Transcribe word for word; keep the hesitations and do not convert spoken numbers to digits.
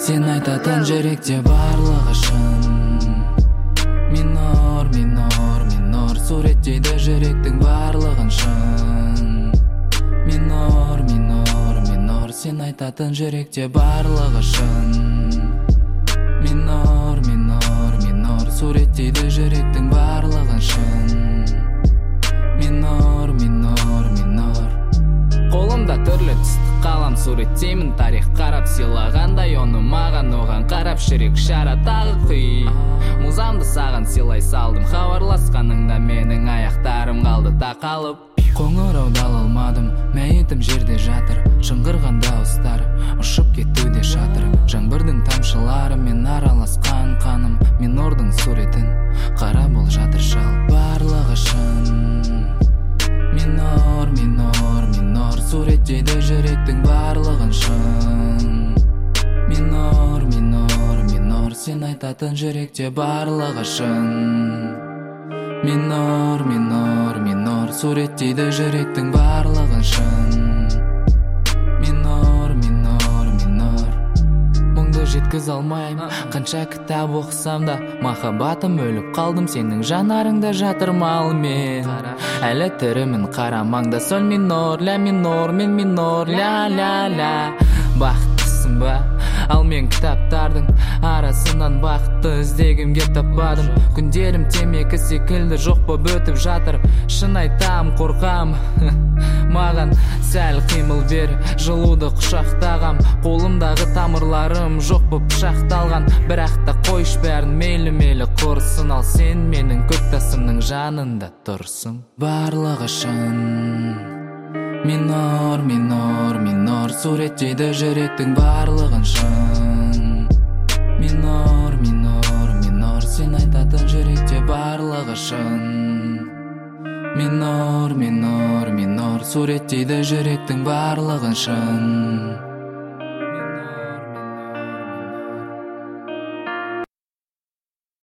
Сен айтатын жүректе барлығы шын. Минор, минор, минор суреттейді жүректің барлығын шын. Минор, минор, минор сен айтатын жүректе барлығы шын. Минор, минор, минор суреттейді жүректің барлығын шын. Минор, минор, минор. Қолымда түрлі түсті қалам суреттеймін, тарих қарап сыйлағандай оны маған, оған қарап жүрек шара тағы құй. Музамды саған сыйлай салдым, хабарласқаныңда менің аяқтарым қалды тақалып. Қоңырауды ала алмадым, мәйітім жерде жатыр, шыңғырған дауыстар ұшып кетуде шатыр. Жаңбырдың тамшыларымен араласқан қаным, минордың суретін қара бол жатыр шалып. Барлығы шын. Минор, минор, минор суреттейді жүректің барлығын шын. Минор, минор, минор сен айтатын жүректе барлығы шын. Минор, минор, минор суреттейді жүректің барлығын шын. Минор, минор, минор мұңды жеткіз алмаймын, қанша кітап оқысам да махаббатым өліп қалдым, сенің жанарыңда жатыр мал мен. Әлі тірімін қарамаңда соль минор, ля минор, мен минор, ля ля ля. Бақыттысың ба? Ал мен кітаптардың арасынан бақытты іздегімге таппадым. Күндерім темекі секілді жоқ боп өтіп жатыр. Шын айтам қорқам, маған сәл қимыл бер, жылуды құшақтағам. Қолымдағы тамырларым жоқ боп пышақталған, бірақ та қойш бәрін мейлі-мейлі құрсын. Ал сен менің көктасымның жанында тұрсың. Барлығы шын. Минор, минор, минор суреттейді жүректің барлығын шын. Минор, минор, минор сен айтатын жүректе барлығы шын. Минор, минор, минор суреттейді жүректің барлығын шын.